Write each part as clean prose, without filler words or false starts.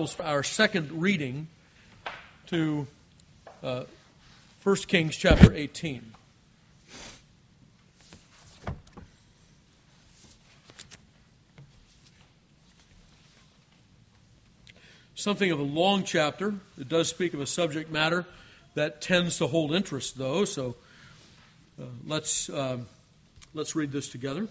Bibles for our second reading to 1 Kings chapter 18. Something of a long chapter. It does speak of a subject matter that tends to hold interest, though. So let's read this together.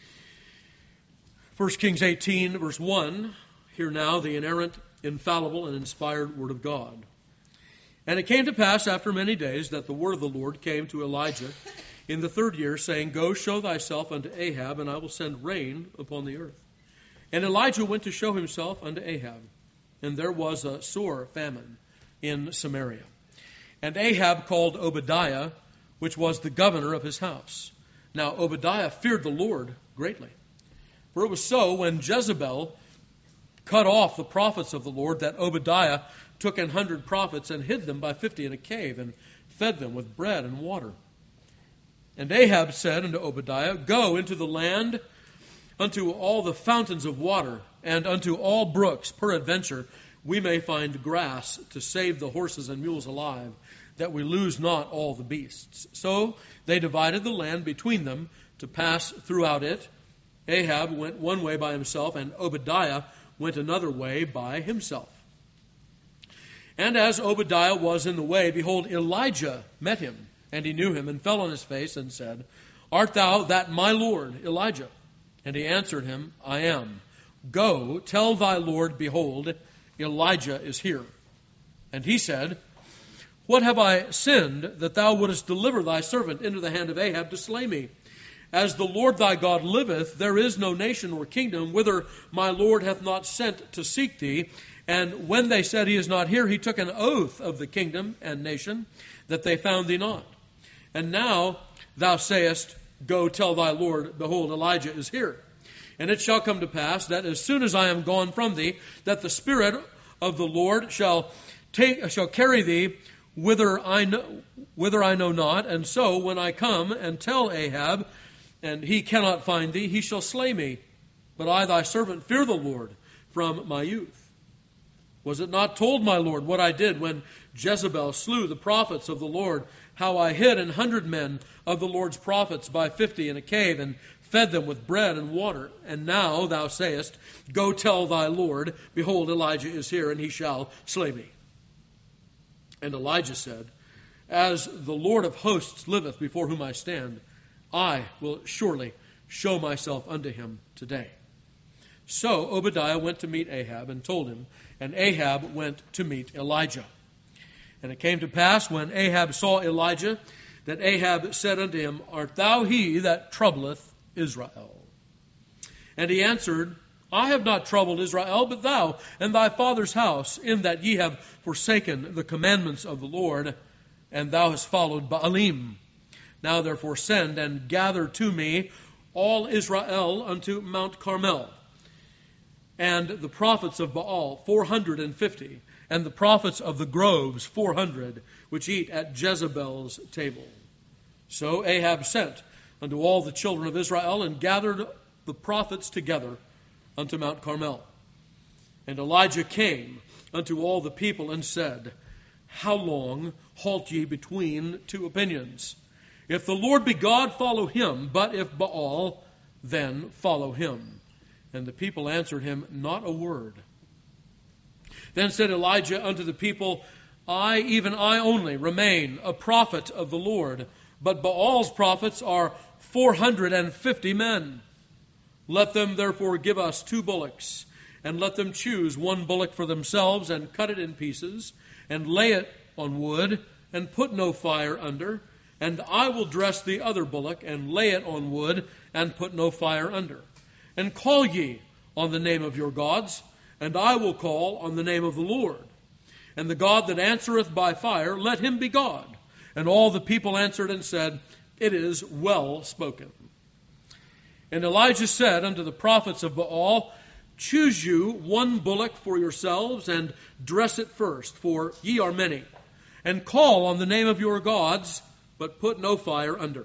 1 Kings 18, verse 1. Hear now the inerrant, infallible, and inspired word of God. And it came to pass after many days that the word of the Lord came to Elijah in the 3rd year, saying, Go, show thyself unto Ahab, and I will send rain upon the earth. And Elijah went to show himself unto Ahab. And there was a sore famine in Samaria. And Ahab called Obadiah, which was the governor of his house. Now Obadiah feared the Lord greatly. For it was so, when Jezebel cut off the prophets of the Lord, that Obadiah took 100 prophets and hid them by 50 in a cave, and fed them with bread and water. And Ahab said unto Obadiah, Go into the land, unto all the fountains of water, and unto all brooks, peradventure we may find grass to save the horses and mules alive, that we lose not all the beasts. So they divided the land between them to pass throughout it. Ahab went one way by himself, and Obadiah went another way by himself. And as Obadiah was in the way, behold, Elijah met him, and he knew him, and fell on his face, and said, Art thou that my lord Elijah? And he answered him, I am. Go, tell thy lord, behold, Elijah is here. And he said, What have I sinned, that thou wouldest deliver thy servant into the hand of Ahab to slay me? As the Lord thy God liveth, there is no nation or kingdom whither my Lord hath not sent to seek thee. And when they said, He is not here, he took an oath of the kingdom and nation, that they found thee not. And now thou sayest, Go tell thy Lord, behold, Elijah is here. And it shall come to pass that as soon as I am gone from thee, that the Spirit of the Lord shall carry thee whither I know not. And so when I come and tell Ahab, and he cannot find thee, he shall slay me. But I, thy servant, fear the Lord from my youth. Was it not told, my Lord, what I did when Jezebel slew the prophets of the Lord, how I hid 100 men of the Lord's prophets by 50 in a cave, and fed them with bread and water? And now thou sayest, Go tell thy Lord, behold, Elijah is here, and he shall slay me. And Elijah said, As the Lord of hosts liveth, before whom I stand, I will surely show myself unto him today. So Obadiah went to meet Ahab, and told him, and Ahab went to meet Elijah. And it came to pass, when Ahab saw Elijah, that Ahab said unto him, Art thou he that troubleth Israel? And he answered, I have not troubled Israel, but thou and thy father's house, in that ye have forsaken the commandments of the Lord, and thou hast followed Baalim. Now therefore send and gather to me all Israel unto Mount Carmel, and the prophets of Baal 450, and the prophets of the groves 400, which eat at Jezebel's table. So Ahab sent unto all the children of Israel, and gathered the prophets together unto Mount Carmel. And Elijah came unto all the people, and said, How long halt ye between two opinions? If the Lord be God, follow him, but if Baal, then follow him. And the people answered him not a word. Then said Elijah unto the people, I, even I only, remain a prophet of the Lord, but Baal's prophets are 450 men. Let them therefore give us 2 bullocks, and let them choose 1 bullock for themselves, and cut it in pieces, and lay it on wood, and put no fire under. And I will dress the other bullock, and lay it on wood, and put no fire under. And call ye on the name of your gods, and I will call on the name of the Lord. And the God that answereth by fire, let him be God. And all the people answered and said, It is well spoken. And Elijah said unto the prophets of Baal, Choose you 1 bullock for yourselves, and dress it first, for ye are many. And call on the name of your gods, but put no fire under.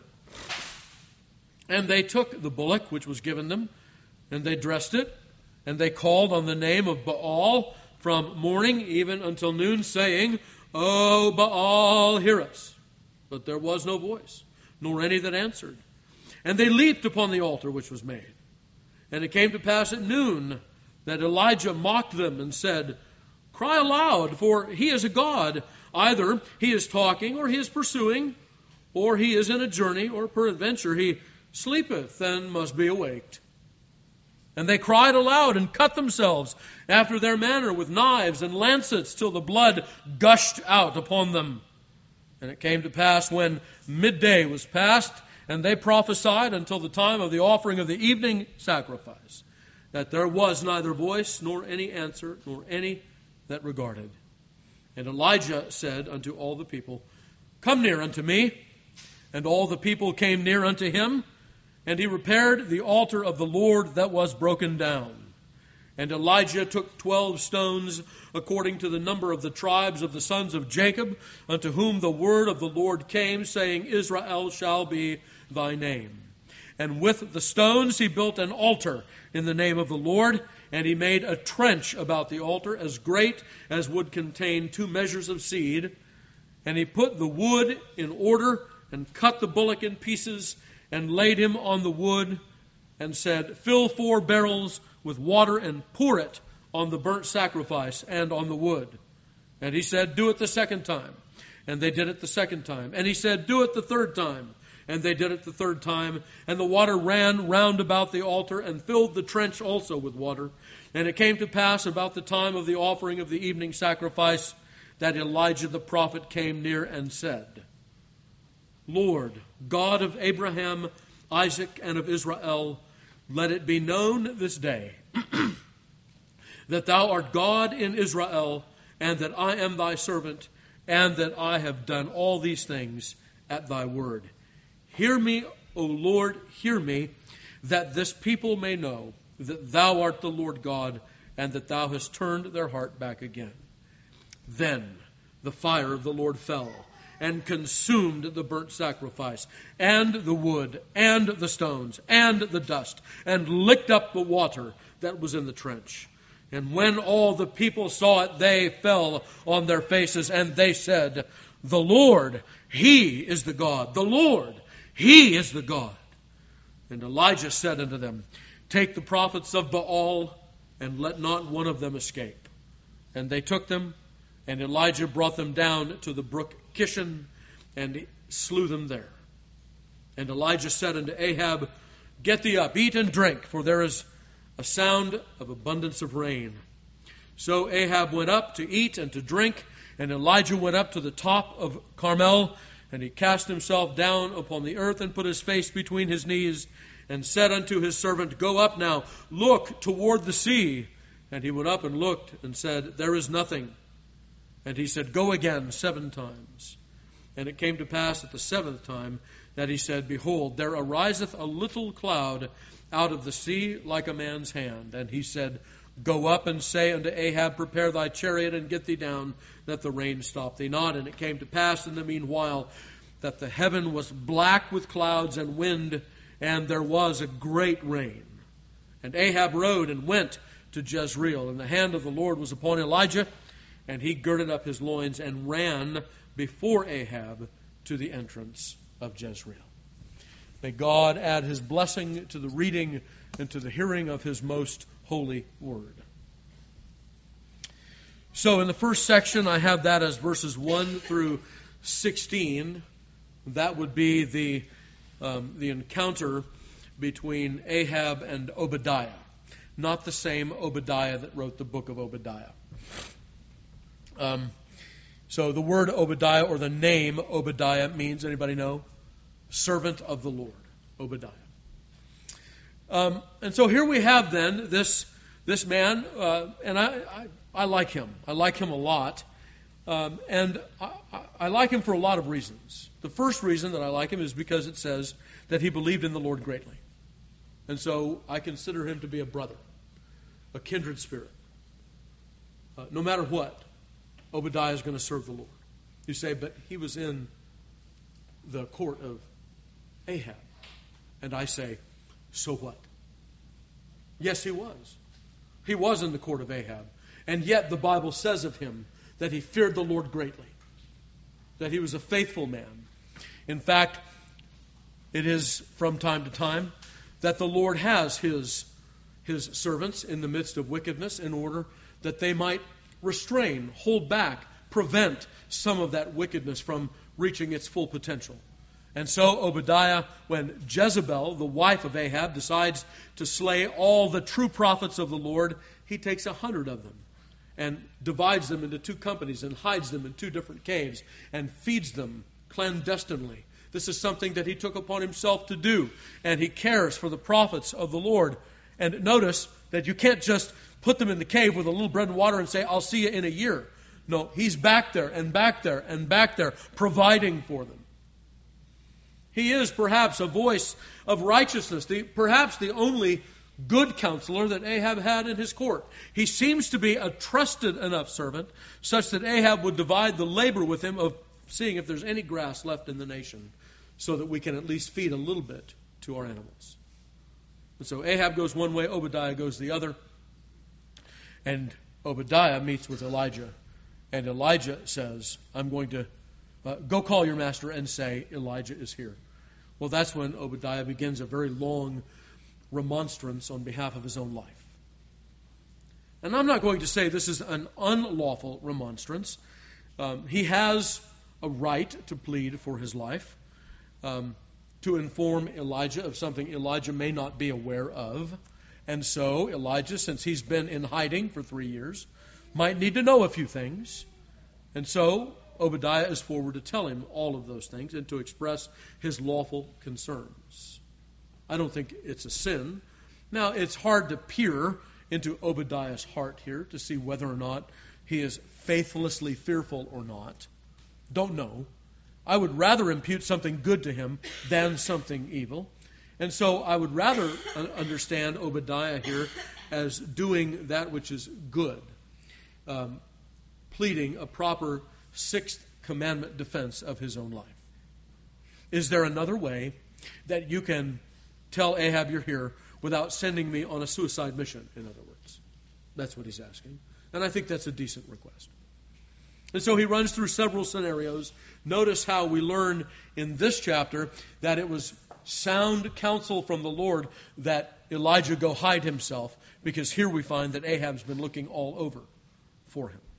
And they took the bullock which was given them, and they dressed it, and they called on the name of Baal from morning even until noon, saying, O Baal, hear us. But there was no voice, nor any that answered. And they leaped upon the altar which was made. And it came to pass at noon that Elijah mocked them and said, Cry aloud, for he is a god. Either he is talking, or he is pursuing, or he is in a journey, or peradventure he sleepeth and must be awaked. And they cried aloud and cut themselves after their manner with knives and lancets till the blood gushed out upon them. And it came to pass when midday was past, and they prophesied until the time of the offering of the evening sacrifice, that there was neither voice nor any answer, nor any that regarded. And Elijah said unto all the people, Come near unto me. And all the people came near unto him, and he repaired the altar of the Lord that was broken down. And Elijah took 12 stones, according to the number of the tribes of the sons of Jacob, unto whom the word of the Lord came, saying, Israel shall be thy name. And with the stones he built an altar in the name of the Lord, and he made a trench about the altar as great as would contain 2 measures of seed. And he put the wood in order, and cut the bullock in pieces, and laid him on the wood, and said, Fill 4 barrels with water, and pour it on the burnt sacrifice and on the wood. And he said, Do it the second time. And they did it the second time. And he said, Do it the third time. And they did it the third time. And the water ran round about the altar, and filled the trench also with water. And it came to pass about the time of the offering of the evening sacrifice, that Elijah the prophet came near and said, Lord, God of Abraham, Isaac, and of Israel, let it be known this day that thou art God in Israel, and that I am thy servant, and that I have done all these things at thy word. Hear me, O Lord, hear me, that this people may know that thou art the Lord God, and that thou hast turned their heart back again. Then the fire of the Lord fell, and consumed the burnt sacrifice, and the wood, and the stones, and the dust, and licked up the water that was in the trench. And when all the people saw it, they fell on their faces, and they said, The Lord, He is the God. The Lord, He is the God. And Elijah said unto them, Take the prophets of Baal, and let not one of them escape. And they took them, and Elijah brought them down to the brook Kishon, and he slew them there. And Elijah said unto Ahab, Get thee up, eat and drink, for there is a sound of abundance of rain. So Ahab went up to eat and to drink, and Elijah went up to the top of Carmel, and he cast himself down upon the earth, and put his face between his knees, and said unto his servant, Go up now, look toward the sea. And he went up and looked, and said, There is nothing. And he said, Go again 7 times. And it came to pass at the 7th time that he said, Behold, there ariseth a little cloud out of the sea like a man's hand. And he said, Go up and say unto Ahab, Prepare thy chariot and get thee down, that the rain stop thee not. And it came to pass in the meanwhile that the heaven was black with clouds and wind, and there was a great rain. And Ahab rode and went to Jezreel, and the hand of the Lord was upon Elijah, and he girded up his loins and ran before Ahab to the entrance of Jezreel. May God add His blessing to the reading and to the hearing of His most holy word. So in the first section, I have that as verses 1 through 16. That would be the encounter between Ahab and Obadiah. Not the same Obadiah that wrote the book of Obadiah. So the word Obadiah, or the name Obadiah, means, anybody know? Servant of the Lord, Obadiah. And so here we have then this man, and I like him. I like him a lot. And I like him for a lot of reasons. The first reason that I like him is because it says that he believed in the Lord greatly. And so I consider him to be a brother, a kindred spirit. No matter what, Obadiah is going to serve the Lord. You say, but he was in the court of Ahab. And I say, so what? Yes, he was. He was in the court of Ahab. And yet the Bible says of him that he feared the Lord greatly, that he was a faithful man. In fact, it is from time to time that the Lord has his servants in the midst of wickedness in order that they might restrain, hold back, prevent some of that wickedness from reaching its full potential. And so Obadiah, when Jezebel, the wife of Ahab, decides to slay all the true prophets of the Lord, he takes 100 of them and divides them into 2 companies and hides them in 2 different caves and feeds them clandestinely. This is something that he took upon himself to do, and he cares for the prophets of the Lord. And notice that you can't just put them in the cave with a little bread and water and say, I'll see you in a year. No, he's back there and back there and back there, providing for them. He is perhaps a voice of righteousness, perhaps the only good counselor that Ahab had in his court. He seems to be a trusted enough servant such that Ahab would divide the labor with him of seeing if there's any grass left in the nation so that we can at least feed a little bit to our animals. And so Ahab goes one way, Obadiah goes the other. And Obadiah meets with Elijah. And Elijah says, I'm going to go call your master and say, Elijah is here. Well, that's when Obadiah begins a very long remonstrance on behalf of his own life. And I'm not going to say this is an unlawful remonstrance. He has a right to plead for his life, to inform Elijah of something Elijah may not be aware of. And so Elijah, since he's been in hiding for 3 years, might need to know a few things. And so Obadiah is forward to tell him all of those things and to express his lawful concerns. I don't think it's a sin. Now, it's hard to peer into Obadiah's heart here to see whether or not he is faithlessly fearful or not. Don't know. I would rather impute something good to him than something evil. And so I would rather understand Obadiah here as doing that which is good, pleading a proper 6th commandment defense of his own life. Is there another way that you can tell Ahab you're here without sending me on a suicide mission, in other words? That's what he's asking. And I think that's a decent request. And so he runs through several scenarios. Notice how we learn in this chapter that it was sound counsel from the Lord that Elijah go hide himself, because here we find that Ahab's been looking all over for him.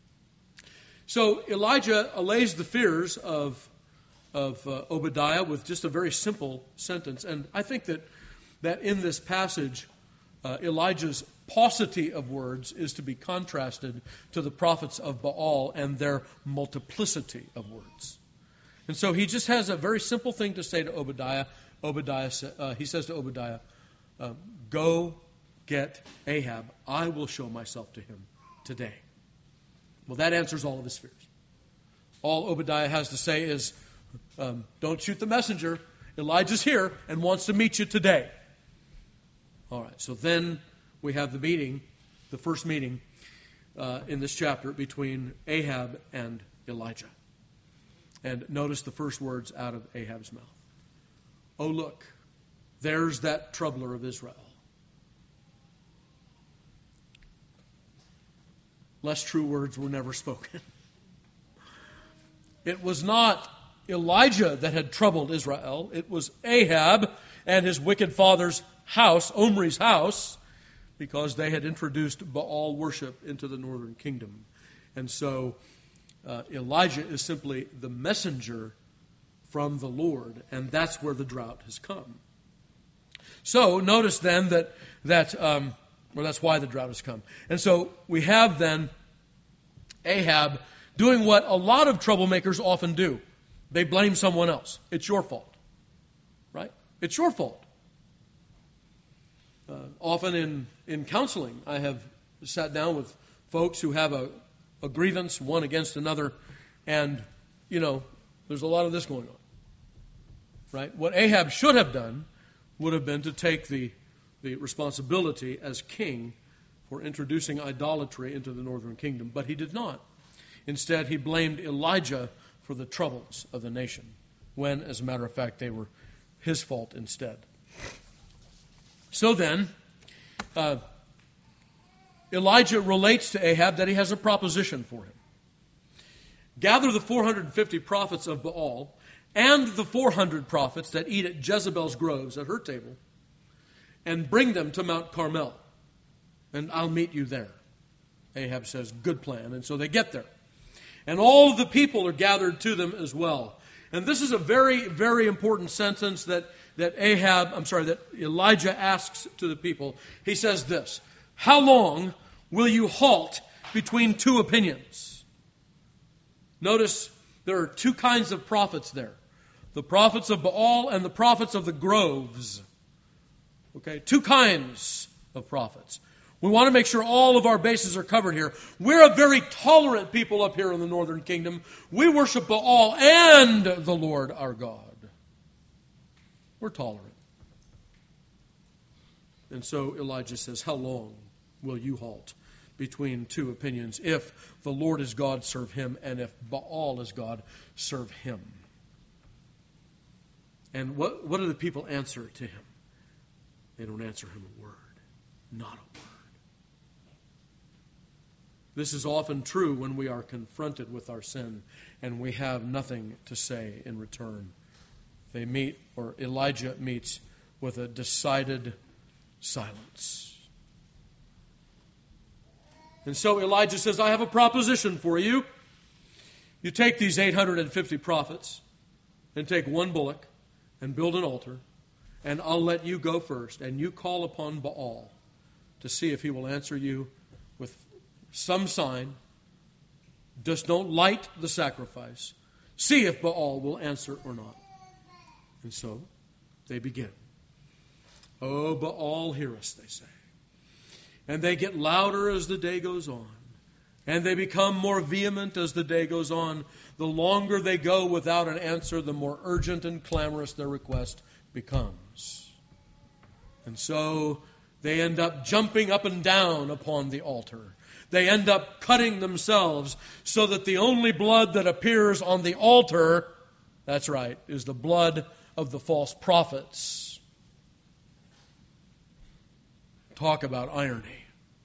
So Elijah allays the fears of Obadiah with just a very simple sentence. And I think that in this passage, Elijah's paucity of words is to be contrasted to the prophets of Baal and their multiplicity of words. And so he just has a very simple thing to say to Obadiah. He says to Obadiah, go get Ahab. I will show myself to him today. Well, that answers all of his fears. All Obadiah has to say is, don't shoot the messenger. Elijah's here and wants to meet you today. All right, so then we have the meeting, the first meeting in this chapter between Ahab and Elijah. And notice the first words out of Ahab's mouth. Oh, look, there's that troubler of Israel. Less true words were never spoken. It was not Elijah that had troubled Israel. It was Ahab and his wicked father's house, Omri's house, because they had introduced Baal worship into the northern kingdom. And so Elijah is simply the messenger from the Lord, and that's where the drought has come. So notice then that's why the drought has come. And so we have then Ahab doing what a lot of troublemakers often do. They blame someone else. It's your fault. Right? It's your fault. Often in counseling, I have sat down with folks who have a grievance, one against another, and, there's a lot of this going on. Right? What Ahab should have done would have been to take the responsibility as king for introducing idolatry into the northern kingdom, but he did not. Instead, he blamed Elijah for the troubles of the nation, when, as a matter of fact, they were his fault instead. So then, Elijah relates to Ahab that he has a proposition for him. Gather the 450 prophets of Baal and the 400 prophets that eat at Jezebel's groves at her table, and bring them to Mount Carmel, and I'll meet you there. Ahab says, good plan. And so they get there. And all of the people are gathered to them as well. And this is a very, very important sentence that Elijah asks to the people. He says this, how long will you halt between two opinions? Notice there are two kinds of prophets there. The prophets of Baal and the prophets of the groves. Okay, two kinds of prophets. We want to make sure all of our bases are covered here. We're a very tolerant people up here in the northern kingdom. We worship Baal and the Lord our God. We're tolerant. And so Elijah says, how long will you halt between two opinions? If the Lord is God, serve him, and if Baal is God, serve him. And what do the people answer to him? They don't answer him a word. Not a word. This is often true when we are confronted with our sin and we have nothing to say in return. Elijah meets with a decided silence. And so Elijah says, I have a proposition for you. You take these 850 prophets and take one bullock and build an altar, and I'll let you go first, and you call upon Baal to see if he will answer you with some sign. Just don't light the sacrifice. See if Baal will answer or not. And so they begin. Oh, Baal, hear us, they say. And they get louder as the day goes on. And they become more vehement as the day goes on. The longer they go without an answer, the more urgent and clamorous their request becomes. And so they end up jumping up and down upon the altar. They end up cutting themselves so that the only blood that appears on the altar, that's right, is the blood of the false prophets. Talk about irony.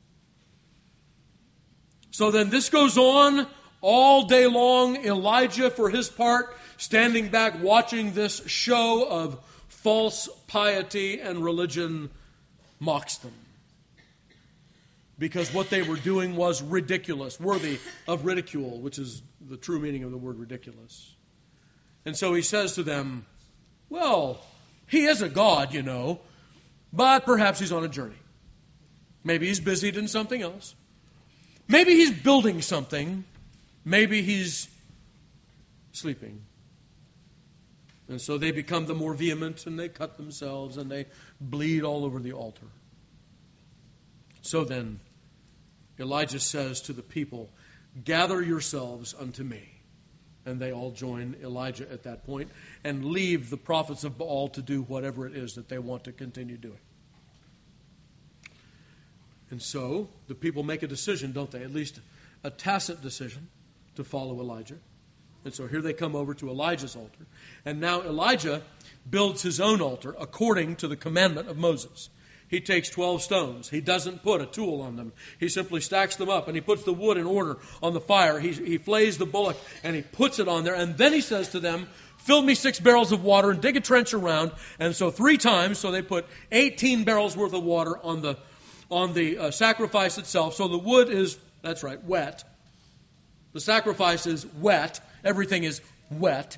So then this goes on all day long. Elijah, for his part, standing back watching this show of false piety and religion, mocks them. Because what they were doing was ridiculous, worthy of ridicule, which is the true meaning of the word ridiculous. And so he says to them, well, he is a god, you know, but perhaps he's on a journey. Maybe he's busied in something else. Maybe he's building something. Maybe he's sleeping. And so they become the more vehement, and they cut themselves, and they bleed all over the altar. So then, Elijah says to the people, gather yourselves unto me. And they all join Elijah at that point and leave the prophets of Baal to do whatever it is that they want to continue doing. And so the people make a decision, don't they? At least a tacit decision to follow Elijah. And so here they come over to Elijah's altar. And now Elijah builds his own altar according to the commandment of Moses. He takes 12 stones. He doesn't put a tool on them. He simply stacks them up, and he puts the wood in order on the fire. He flays the bullock, and he puts it on there. And then he says to them, fill me 6 barrels of water and dig a trench around. And so 3 times, so they put 18 barrels worth of water on the sacrifice itself. So the wood is, that's right, wet. The sacrifice is wet. Everything is wet.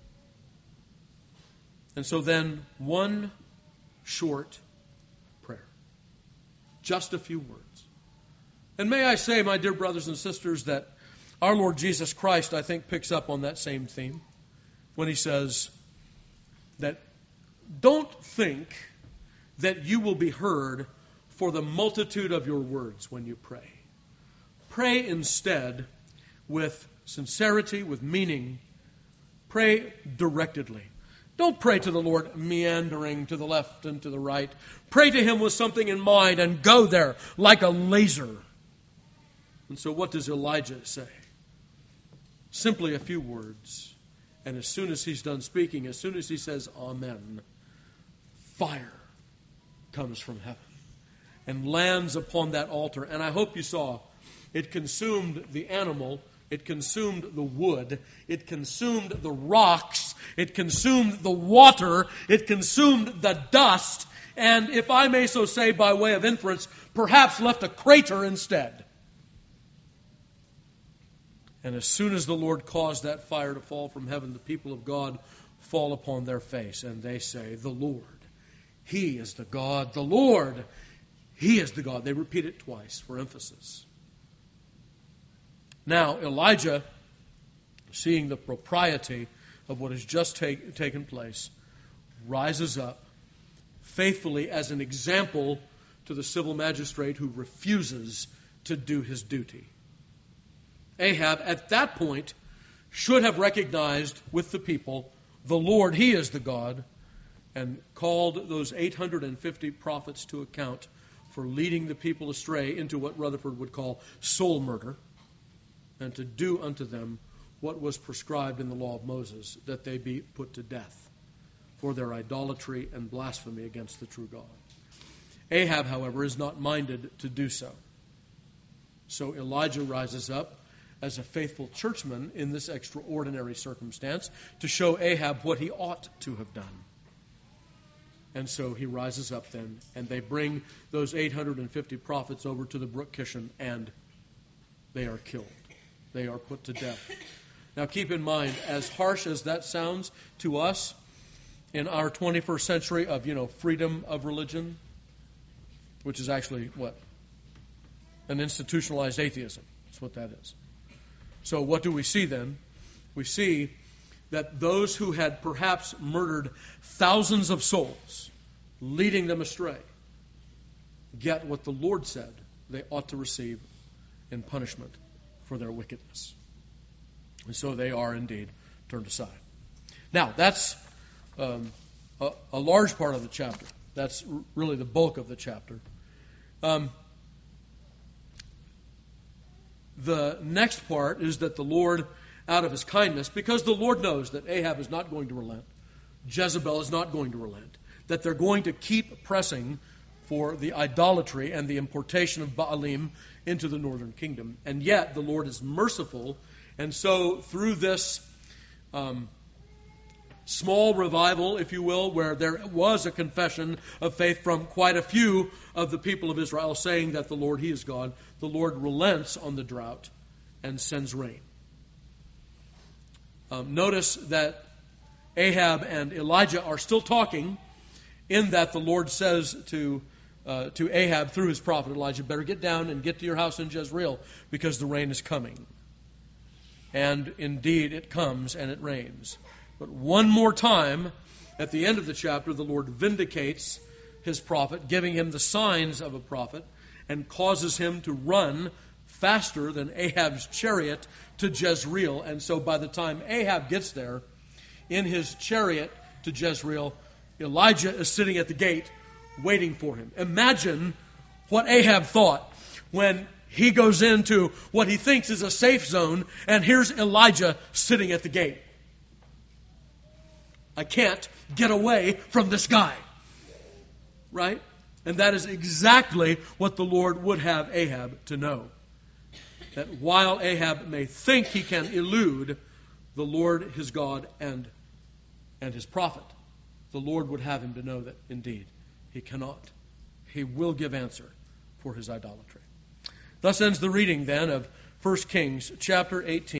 And so then one short prayer. Just a few words. And may I say, my dear brothers and sisters, that our Lord Jesus Christ, I think, picks up on that same theme when he says that don't think that you will be heard for the multitude of your words when you pray. Pray instead with sincerity, with meaning. Pray directedly. Don't pray to the Lord meandering to the left and to the right. Pray to him with something in mind and go there like a laser. And so what does Elijah say? Simply a few words. And as soon as he's done speaking, as soon as he says amen, fire comes from heaven. and lands upon that altar. And I hope you saw, it consumed the animal, it consumed the wood, it consumed the rocks, it consumed the water, it consumed the dust, and if I may so say by way of inference, perhaps left a crater instead. And as soon as the Lord caused that fire to fall from heaven, the people of God fall upon their face, and they say, "The Lord, He is the God. The Lord, He is the God." They repeat it twice for emphasis. Now, Elijah, seeing the propriety of what has just taken place, rises up faithfully as an example to the civil magistrate who refuses to do his duty. Ahab, at that point, should have recognized with the people, the Lord, He is the God, and called those 850 prophets to account for leading the people astray into what Rutherford would call soul murder, and to do unto them what was prescribed in the law of Moses, that they be put to death for their idolatry and blasphemy against the true God. Ahab, however, is not minded to do so. So Elijah rises up as a faithful churchman in this extraordinary circumstance to show Ahab what he ought to have done. And so he rises up then, and they bring those 850 prophets over to the brook Kishon, and they are killed. They are put to death. Now keep in mind, as harsh as that sounds to us in our 21st century of, freedom of religion, which is actually what? An institutionalized atheism. That's what that is. So what do we see then? We see that those who had perhaps murdered thousands of souls, leading them astray, get what the Lord said they ought to receive in punishment for their wickedness. And so they are indeed turned aside. Now, that's a large part of the chapter. That's really the bulk of the chapter. The next part is that the Lord, out of His kindness, because the Lord knows that Ahab is not going to relent, Jezebel is not going to relent, that they're going to keep pressing for the idolatry and the importation of Baalim into the northern kingdom. And yet the Lord is merciful, and so through this small revival, if you will, where there was a confession of faith from quite a few of the people of Israel saying that the Lord, He is God, the Lord relents on the drought and sends rain. Notice that Ahab and Elijah are still talking, in that the Lord says to Ahab through his prophet Elijah, "Better get down and get to your house in Jezreel, because the rain is coming." And indeed it comes and it rains. But one more time, at the end of the chapter, the Lord vindicates His prophet, giving him the signs of a prophet, and causes him to run faster than Ahab's chariot to Jezreel. And so by the time Ahab gets there, in his chariot to Jezreel, Elijah is sitting at the gate waiting for him. Imagine what Ahab thought when he goes into what he thinks is a safe zone, and here's Elijah sitting at the gate. I can't get away from this guy. Right? And that is exactly what the Lord would have Ahab to know. That while Ahab may think he can elude the Lord his God and his prophet, the Lord would have him to know that indeed he cannot. He will give answer for his idolatry. Thus ends the reading then of 1 Kings chapter 18.